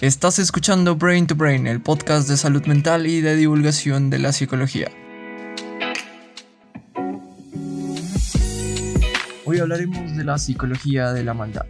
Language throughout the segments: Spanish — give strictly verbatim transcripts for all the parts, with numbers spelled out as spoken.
Estás escuchando Brain to Brain, el podcast de salud mental y de divulgación de la psicología. Hoy hablaremos de la psicología de la maldad.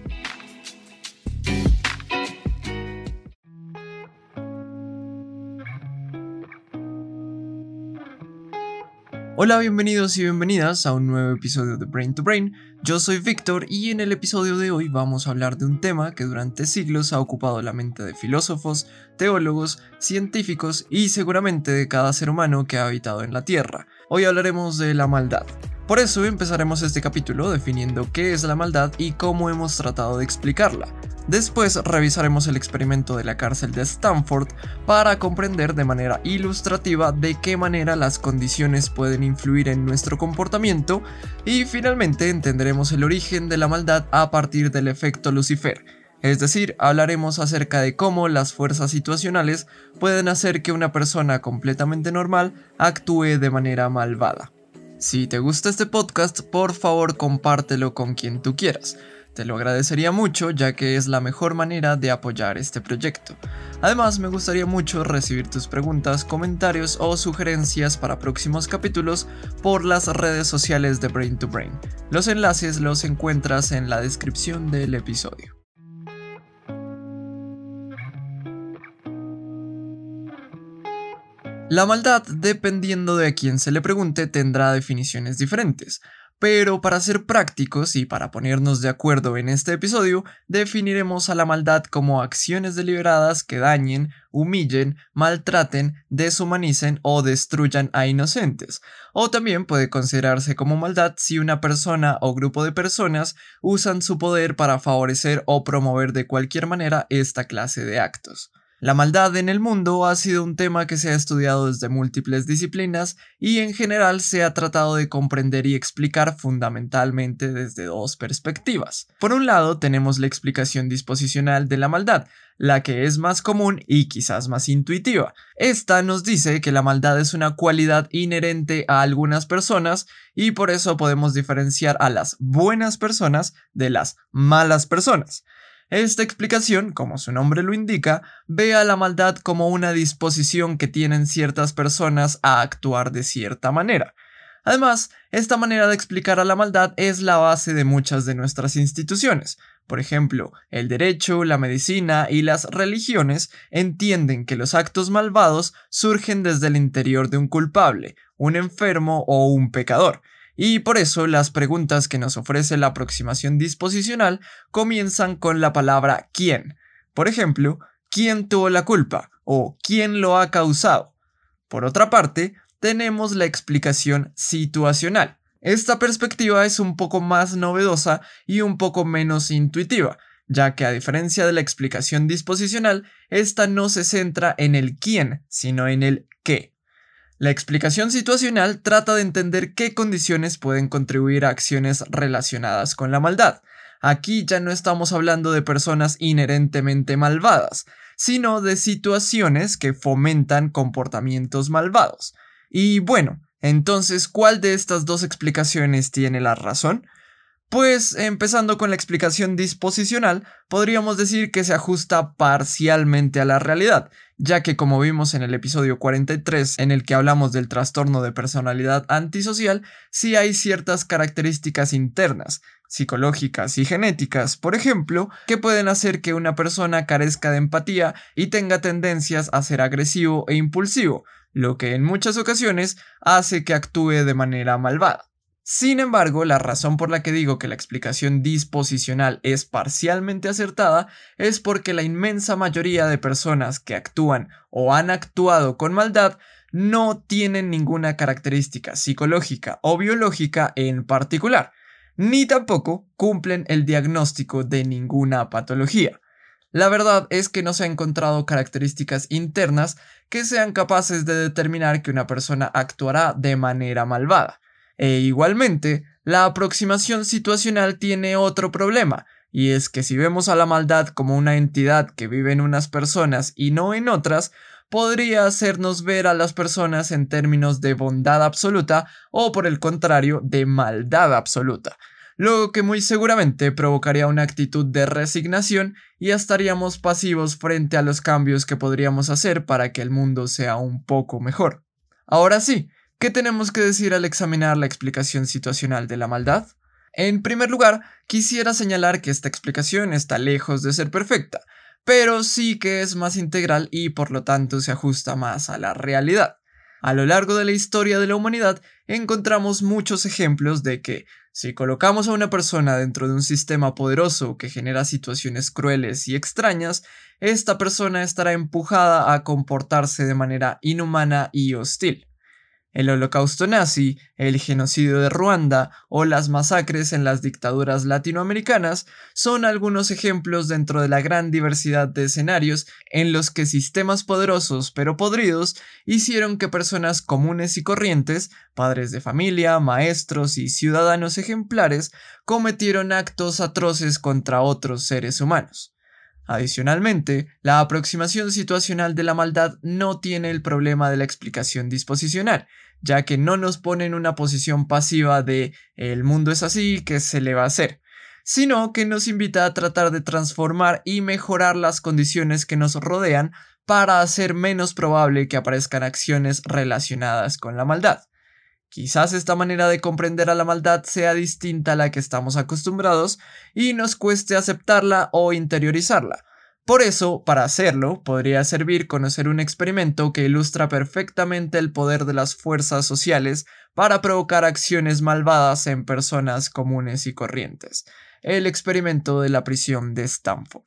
Hola, bienvenidos y bienvenidas a un nuevo episodio de Brain to Brain. Yo soy Víctor y en el episodio de hoy vamos a hablar de un tema que durante siglos ha ocupado la mente de filósofos, teólogos, científicos y seguramente de cada ser humano que ha habitado en la Tierra. Hoy hablaremos de la maldad. Por eso empezaremos este capítulo definiendo qué es la maldad y cómo hemos tratado de explicarla. Después revisaremos el experimento de la cárcel de Stanford para comprender de manera ilustrativa de qué manera las condiciones pueden influir en nuestro comportamiento y finalmente entenderemos el origen de la maldad a partir del efecto Lucifer, es decir, hablaremos acerca de cómo las fuerzas situacionales pueden hacer que una persona completamente normal actúe de manera malvada. Si te gusta este podcast, por favor compártelo con quien tú quieras. Te lo agradecería mucho, ya que es la mejor manera de apoyar este proyecto. Además, me gustaría mucho recibir tus preguntas, comentarios o sugerencias para próximos capítulos por las redes sociales de Brain to Brain. Los enlaces los encuentras en la descripción del episodio. La maldad, dependiendo de a quién se le pregunte, tendrá definiciones diferentes. Pero para ser prácticos y para ponernos de acuerdo en este episodio, definiremos a la maldad como acciones deliberadas que dañen, humillen, maltraten, deshumanicen o destruyan a inocentes. O también puede considerarse como maldad si una persona o grupo de personas usan su poder para favorecer o promover de cualquier manera esta clase de actos. La maldad en el mundo ha sido un tema que se ha estudiado desde múltiples disciplinas y en general se ha tratado de comprender y explicar fundamentalmente desde dos perspectivas. Por un lado tenemos la explicación disposicional de la maldad, la que es más común y quizás más intuitiva. Esta nos dice que la maldad es una cualidad inherente a algunas personas y por eso podemos diferenciar a las buenas personas de las malas personas. Esta explicación, como su nombre lo indica, ve a la maldad como una disposición que tienen ciertas personas a actuar de cierta manera. Además, esta manera de explicar a la maldad es la base de muchas de nuestras instituciones. Por ejemplo, el derecho, la medicina y las religiones entienden que los actos malvados surgen desde el interior de un culpable, un enfermo o un pecador. Y por eso las preguntas que nos ofrece la aproximación disposicional comienzan con la palabra ¿quién? Por ejemplo, ¿quién tuvo la culpa? O ¿quién lo ha causado? Por otra parte, tenemos la explicación situacional. Esta perspectiva es un poco más novedosa y un poco menos intuitiva, ya que a diferencia de la explicación disposicional, esta no se centra en el quién, sino en el qué. La explicación situacional trata de entender qué condiciones pueden contribuir a acciones relacionadas con la maldad. Aquí ya no estamos hablando de personas inherentemente malvadas, sino de situaciones que fomentan comportamientos malvados. Y bueno, entonces, ¿cuál de estas dos explicaciones tiene la razón? Pues, empezando con la explicación disposicional, podríamos decir que se ajusta parcialmente a la realidad, ya que como vimos en el episodio cuarenta y tres, en el que hablamos del trastorno de personalidad antisocial, sí hay ciertas características internas, psicológicas y genéticas, por ejemplo, que pueden hacer que una persona carezca de empatía y tenga tendencias a ser agresivo e impulsivo, lo que en muchas ocasiones hace que actúe de manera malvada. Sin embargo, la razón por la que digo que la explicación disposicional es parcialmente acertada es porque la inmensa mayoría de personas que actúan o han actuado con maldad no tienen ninguna característica psicológica o biológica en particular, ni tampoco cumplen el diagnóstico de ninguna patología. La verdad es que no se han encontrado características internas que sean capaces de determinar que una persona actuará de manera malvada. E igualmente, la aproximación situacional tiene otro problema, y es que si vemos a la maldad como una entidad que vive en unas personas y no en otras, podría hacernos ver a las personas en términos de bondad absoluta o por el contrario de maldad absoluta. lo que muy seguramente provocaría una actitud de resignación y estaríamos pasivos frente a los cambios que podríamos hacer para que el mundo sea un poco mejor. Ahora sí, ¿qué tenemos que decir al examinar la explicación situacional de la maldad? En primer lugar, quisiera señalar que esta explicación está lejos de ser perfecta, pero sí que es más integral y por lo tanto se ajusta más a la realidad. A lo largo de la historia de la humanidad encontramos muchos ejemplos de que, si colocamos a una persona dentro de un sistema poderoso que genera situaciones crueles y extrañas, esta persona estará empujada a comportarse de manera inhumana y hostil. El holocausto nazi, el genocidio de Ruanda o las masacres en las dictaduras latinoamericanas son algunos ejemplos dentro de la gran diversidad de escenarios en los que sistemas poderosos pero podridos hicieron que personas comunes y corrientes, padres de familia, maestros y ciudadanos ejemplares, cometieron actos atroces contra otros seres humanos. Adicionalmente, la aproximación situacional de la maldad no tiene el problema de la explicación disposicional, ya que no nos pone en una posición pasiva de el mundo es así, ¿qué se le va a hacer?, sino que nos invita a tratar de transformar y mejorar las condiciones que nos rodean para hacer menos probable que aparezcan acciones relacionadas con la maldad. Quizás esta manera de comprender a la maldad sea distinta a la que estamos acostumbrados y nos cueste aceptarla o interiorizarla. Por eso, para hacerlo, podría servir conocer un experimento que ilustra perfectamente el poder de las fuerzas sociales para provocar acciones malvadas en personas comunes y corrientes. El experimento de la prisión de Stanford.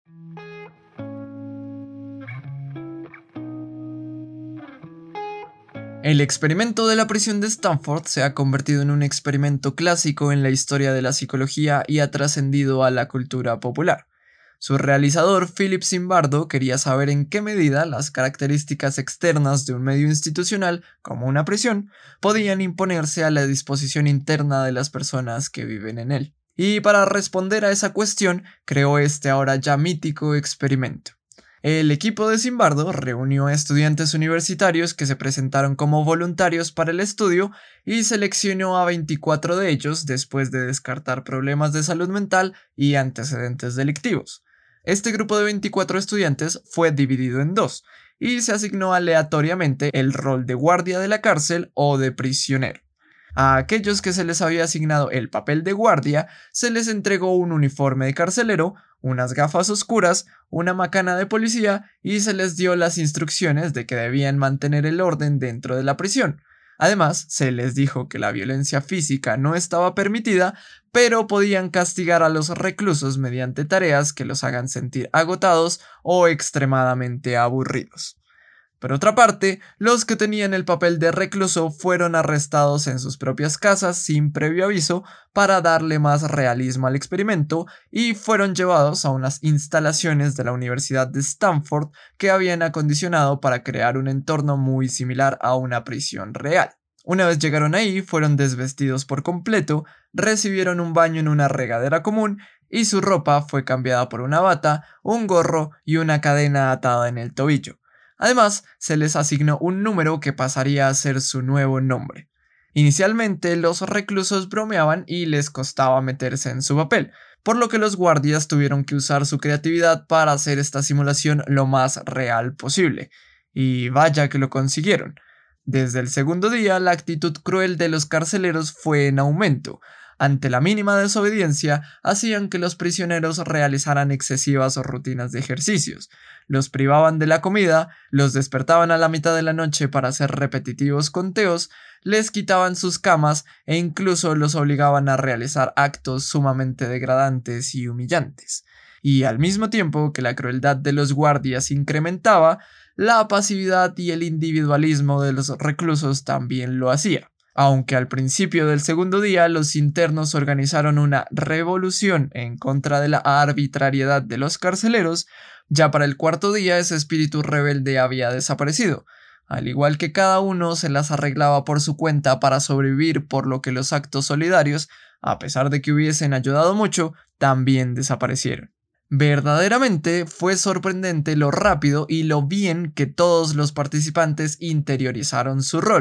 El experimento de la prisión de Stanford se ha convertido en un experimento clásico en la historia de la psicología y ha trascendido a la cultura popular. Su realizador, Philip Zimbardo, quería saber en qué medida las características externas de un medio institucional, como una prisión, podían imponerse a la disposición interna de las personas que viven en él. Y para responder a esa cuestión, creó este ahora ya mítico experimento. El equipo de Zimbardo reunió a estudiantes universitarios que se presentaron como voluntarios para el estudio y seleccionó a veinticuatro de ellos después de descartar problemas de salud mental y antecedentes delictivos. Este grupo de veinticuatro estudiantes fue dividido en dos y se asignó aleatoriamente el rol de guardia de la cárcel o de prisionero. A aquellos que se les había asignado el papel de guardia, se les entregó un uniforme de carcelero, unas gafas oscuras, una macana de policía y se les dio las instrucciones de que debían mantener el orden dentro de la prisión. Además, se les dijo que la violencia física no estaba permitida, pero podían castigar a los reclusos mediante tareas que los hagan sentir agotados o extremadamente aburridos. Por otra parte, los que tenían el papel de recluso fueron arrestados en sus propias casas sin previo aviso para darle más realismo al experimento y fueron llevados a unas instalaciones de la Universidad de Stanford que habían acondicionado para crear un entorno muy similar a una prisión real. Una vez llegaron ahí, fueron desvestidos por completo, recibieron un baño en una regadera común y su ropa fue cambiada por una bata, un gorro y una cadena atada en el tobillo. Además, se les asignó un número que pasaría a ser su nuevo nombre. Inicialmente, los reclusos bromeaban y les costaba meterse en su papel, por lo que los guardias tuvieron que usar su creatividad para hacer esta simulación lo más real posible. Y vaya que lo consiguieron. Desde el segundo día, la actitud cruel de los carceleros fue en aumento. Ante la mínima desobediencia, hacían que los prisioneros realizaran excesivas rutinas de ejercicios, los privaban de la comida, los despertaban a la mitad de la noche para hacer repetitivos conteos, les quitaban sus camas e incluso los obligaban a realizar actos sumamente degradantes y humillantes. Y al mismo tiempo que la crueldad de los guardias incrementaba, la pasividad y el individualismo de los reclusos también lo hacía. Aunque al principio del segundo día los internos organizaron una revolución en contra de la arbitrariedad de los carceleros, ya para el cuarto día ese espíritu rebelde había desaparecido, al igual que cada uno se las arreglaba por su cuenta para sobrevivir, por lo que los actos solidarios, a pesar de que hubiesen ayudado mucho, también desaparecieron. Verdaderamente fue sorprendente lo rápido y lo bien que todos los participantes interiorizaron su rol.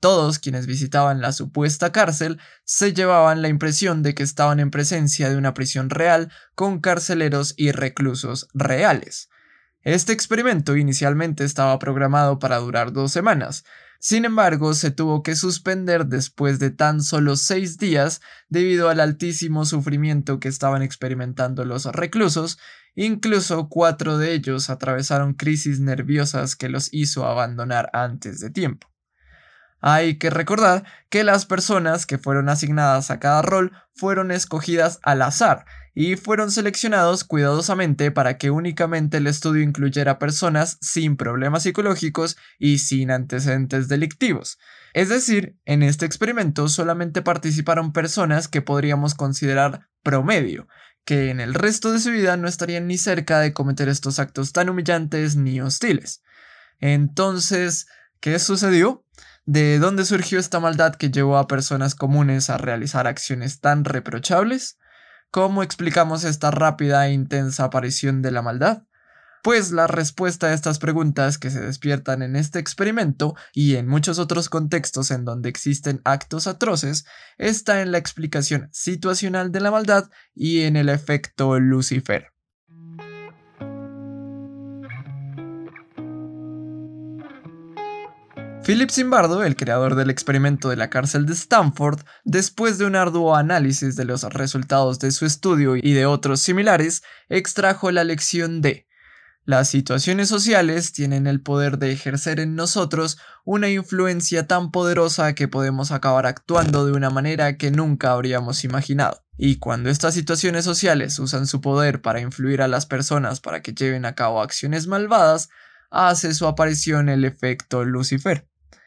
Todos quienes visitaban la supuesta cárcel se llevaban la impresión de que estaban en presencia de una prisión real con carceleros y reclusos reales. Este experimento inicialmente estaba programado para durar dos semanas. Sin embargo, se tuvo que suspender después de tan solo seis días debido al altísimo sufrimiento que estaban experimentando los reclusos. Incluso cuatro de ellos atravesaron crisis nerviosas que los hizo abandonar antes de tiempo. Hay que recordar que las personas que fueron asignadas a cada rol fueron escogidas al azar y fueron seleccionados cuidadosamente para que únicamente el estudio incluyera personas sin problemas psicológicos y sin antecedentes delictivos. Es decir, en este experimento solamente participaron personas que podríamos considerar promedio, que en el resto de su vida no estarían ni cerca de cometer estos actos tan humillantes ni hostiles. Entonces, ¿qué sucedió? ¿De dónde surgió esta maldad que llevó a personas comunes a realizar acciones tan reprochables? ¿Cómo explicamos esta rápida e intensa aparición de la maldad? Pues la respuesta a estas preguntas que se despiertan en este experimento y en muchos otros contextos en donde existen actos atroces está en la explicación situacional de la maldad y en el efecto Lucifer. Philip Zimbardo, el creador del experimento de la cárcel de Stanford, después de un arduo análisis de los resultados de su estudio y de otros similares, extrajo la lección de: las situaciones sociales tienen el poder de ejercer en nosotros una influencia tan poderosa que podemos acabar actuando de una manera que nunca habríamos imaginado. Y cuando estas situaciones sociales usan su poder para influir a las personas para que lleven a cabo acciones malvadas, hace su aparición el efecto Lucifer.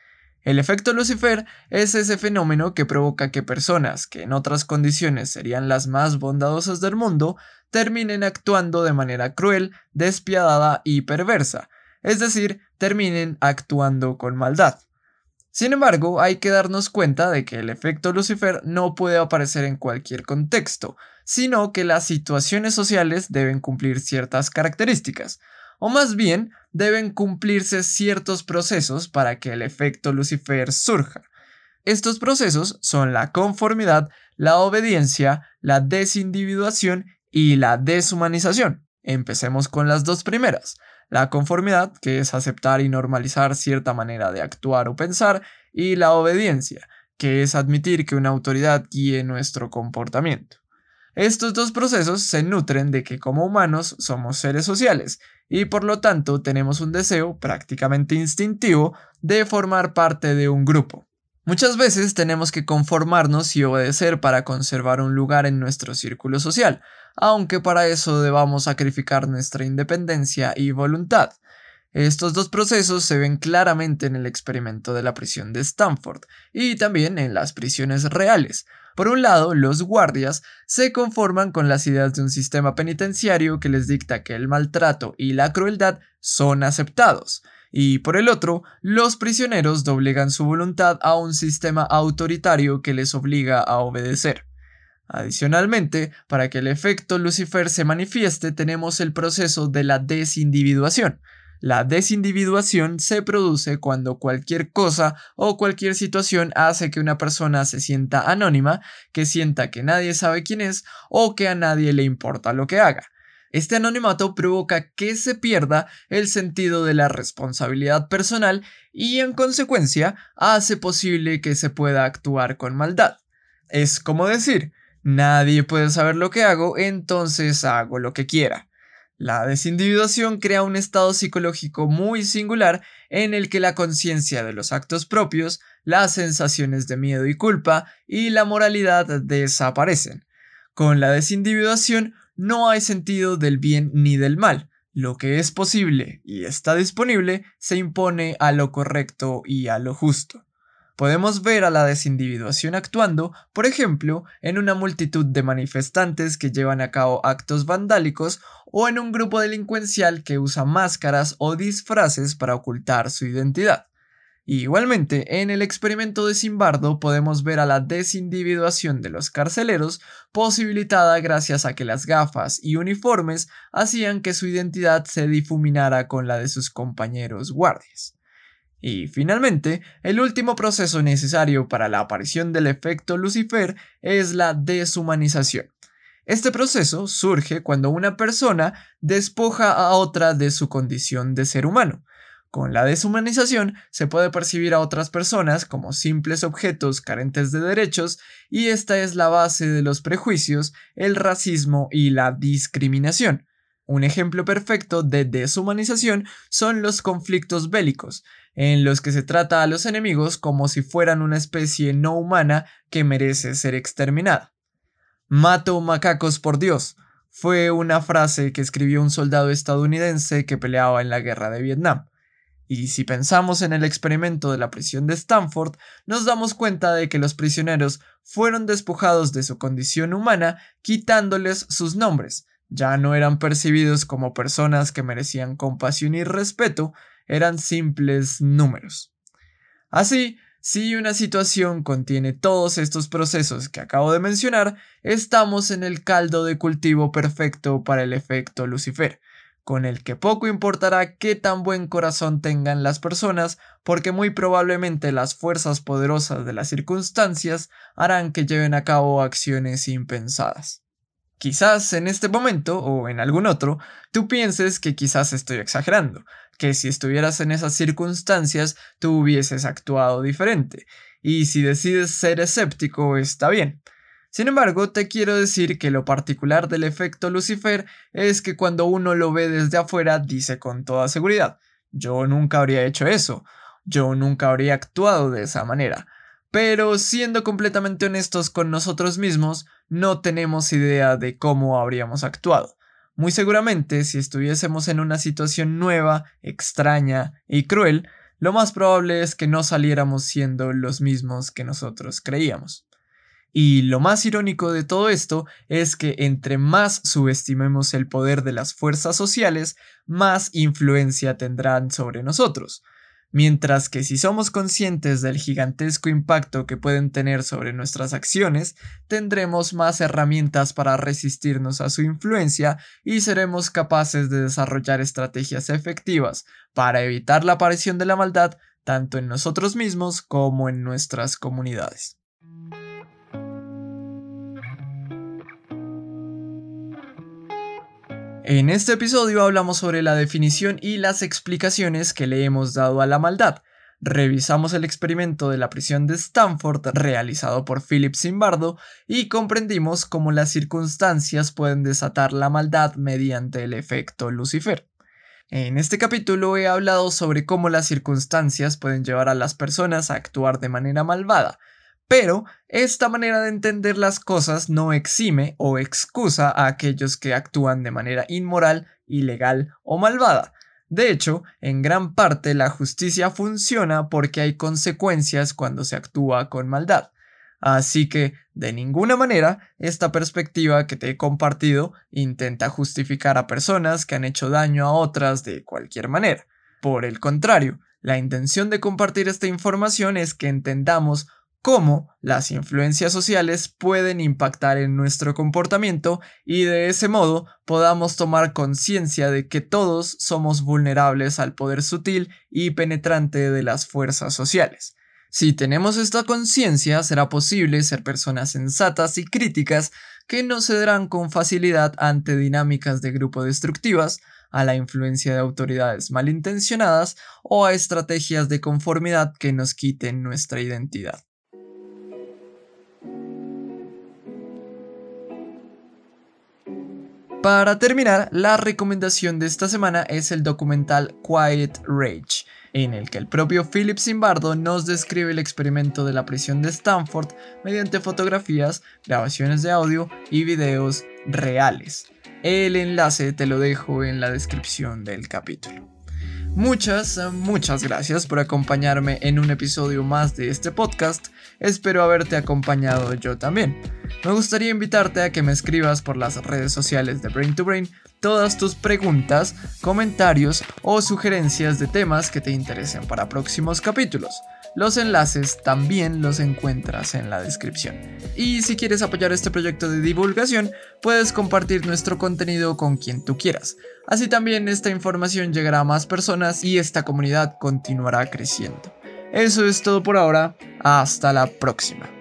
El efecto Lucifer es ese fenómeno que provoca que personas que en otras condiciones serían las más bondadosas del mundo terminen actuando de manera cruel, despiadada y perversa, es decir, terminen actuando con maldad. Sin embargo, hay que darnos cuenta de que el efecto Lucifer no puede aparecer en cualquier contexto, sino que las situaciones sociales deben cumplir ciertas características, o más bien, deben cumplirse ciertos procesos para que el efecto Lucifer surja. Estos procesos son la conformidad, la obediencia, la desindividuación y la deshumanización. Empecemos con las dos primeras. La conformidad, que es aceptar y normalizar cierta manera de actuar o pensar, y la obediencia, que es admitir que una autoridad guíe nuestro comportamiento. Estos dos procesos se nutren de que como humanos somos seres sociales y por lo tanto tenemos un deseo prácticamente instintivo de formar parte de un grupo. Muchas veces tenemos que conformarnos y obedecer para conservar un lugar en nuestro círculo social, aunque para eso debamos sacrificar nuestra independencia y voluntad. Estos dos procesos se ven claramente en el experimento de la prisión de Stanford y también en las prisiones reales. Por un lado, los guardias se conforman con las ideas de un sistema penitenciario que les dicta que el maltrato y la crueldad son aceptados, y por el otro, los prisioneros doblegan su voluntad a un sistema autoritario que les obliga a obedecer. Adicionalmente, para que el efecto Lucifer se manifieste, tenemos el proceso de la desindividuación. La desindividuación se produce cuando cualquier cosa o cualquier situación hace que una persona se sienta anónima, que sienta que nadie sabe quién es o que a nadie le importa lo que haga. Este anonimato provoca que se pierda el sentido de la responsabilidad personal y, en consecuencia, hace posible que se pueda actuar con maldad. Es como decir: nadie puede saber lo que hago, entonces hago lo que quiera. La desindividuación crea un estado psicológico muy singular en el que la conciencia de los actos propios, las sensaciones de miedo y culpa y la moralidad desaparecen. Con la desindividuación no hay sentido del bien ni del mal. Lo que es posible y está disponible se impone a lo correcto y a lo justo. Podemos ver a la desindividuación actuando, por ejemplo, en una multitud de manifestantes que llevan a cabo actos vandálicos o en un grupo delincuencial que usa máscaras o disfraces para ocultar su identidad. Igualmente, en el experimento de Zimbardo podemos ver a la desindividuación de los carceleros posibilitada gracias a que las gafas y uniformes hacían que su identidad se difuminara con la de sus compañeros guardias. Y finalmente, el último proceso necesario para la aparición del efecto Lucifer es la deshumanización. Este proceso surge cuando una persona despoja a otra de su condición de ser humano. Con la deshumanización se puede percibir a otras personas como simples objetos carentes de derechos, y esta es la base de los prejuicios, el racismo y la discriminación. Un ejemplo perfecto de deshumanización son los conflictos bélicos, en los que se trata a los enemigos como si fueran una especie no humana que merece ser exterminada. «Mato macacos por Dios» fue una frase que escribió un soldado estadounidense que peleaba en la guerra de Vietnam. Y si pensamos en el experimento de la prisión de Stanford, nos damos cuenta de que los prisioneros fueron despojados de su condición humana, quitándoles sus nombres. Ya no eran percibidos como personas que merecían compasión y respeto, eran simples números. Así, si una situación contiene todos estos procesos que acabo de mencionar, estamos en el caldo de cultivo perfecto para el efecto Lucifer, con el que poco importará qué tan buen corazón tengan las personas, porque muy probablemente las fuerzas poderosas de las circunstancias harán que lleven a cabo acciones impensadas. Quizás en este momento o en algún otro, tú pienses que quizás estoy exagerando, que si estuvieras en esas circunstancias tú hubieses actuado diferente, y si decides ser escéptico está bien. Sin embargo, te quiero decir que lo particular del efecto Lucifer es que cuando uno lo ve desde afuera dice con toda seguridad: yo nunca habría hecho eso, yo nunca habría actuado de esa manera. Pero siendo completamente honestos con nosotros mismos, no tenemos idea de cómo habríamos actuado. Muy seguramente, si estuviésemos en una situación nueva, extraña y cruel, lo más probable es que no saliéramos siendo los mismos que nosotros creíamos. Y lo más irónico de todo esto es que entre más subestimemos el poder de las fuerzas sociales, más influencia tendrán sobre nosotros. Mientras que si somos conscientes del gigantesco impacto que pueden tener sobre nuestras acciones, tendremos más herramientas para resistirnos a su influencia y seremos capaces de desarrollar estrategias efectivas para evitar la aparición de la maldad tanto en nosotros mismos como en nuestras comunidades. En este episodio hablamos sobre la definición y las explicaciones que le hemos dado a la maldad. Revisamos el experimento de la prisión de Stanford realizado por Philip Zimbardo y comprendimos cómo las circunstancias pueden desatar la maldad mediante el efecto Lucifer. En este capítulo he hablado sobre cómo las circunstancias pueden llevar a las personas a actuar de manera malvada, pero esta manera de entender las cosas no exime o excusa a aquellos que actúan de manera inmoral, ilegal o malvada. De hecho, en gran parte la justicia funciona porque hay consecuencias cuando se actúa con maldad. Así que, de ninguna manera, esta perspectiva que te he compartido intenta justificar a personas que han hecho daño a otras de cualquier manera. Por el contrario, la intención de compartir esta información es que entendamos cómo las influencias sociales pueden impactar en nuestro comportamiento y de ese modo podamos tomar conciencia de que todos somos vulnerables al poder sutil y penetrante de las fuerzas sociales. Si tenemos esta conciencia, será posible ser personas sensatas y críticas que no cederán con facilidad ante dinámicas de grupo destructivas, a la influencia de autoridades malintencionadas o a estrategias de conformidad que nos quiten nuestra identidad. Para terminar, la recomendación de esta semana es el documental Quiet Rage, en el que el propio Philip Zimbardo nos describe el experimento de la prisión de Stanford mediante fotografías, grabaciones de audio y videos reales. El enlace te lo dejo en la descripción del capítulo. Muchas, muchas gracias por acompañarme en un episodio más de este podcast. Espero haberte acompañado yo también. Me gustaría invitarte a que me escribas por las redes sociales de Brain to Brain todas tus preguntas, comentarios o sugerencias de temas que te interesen para próximos capítulos. Los enlaces también los encuentras en la descripción. Y si quieres apoyar este proyecto de divulgación, puedes compartir nuestro contenido con quien tú quieras. Así también esta información llegará a más personas y esta comunidad continuará creciendo. Eso es todo por ahora, hasta la próxima.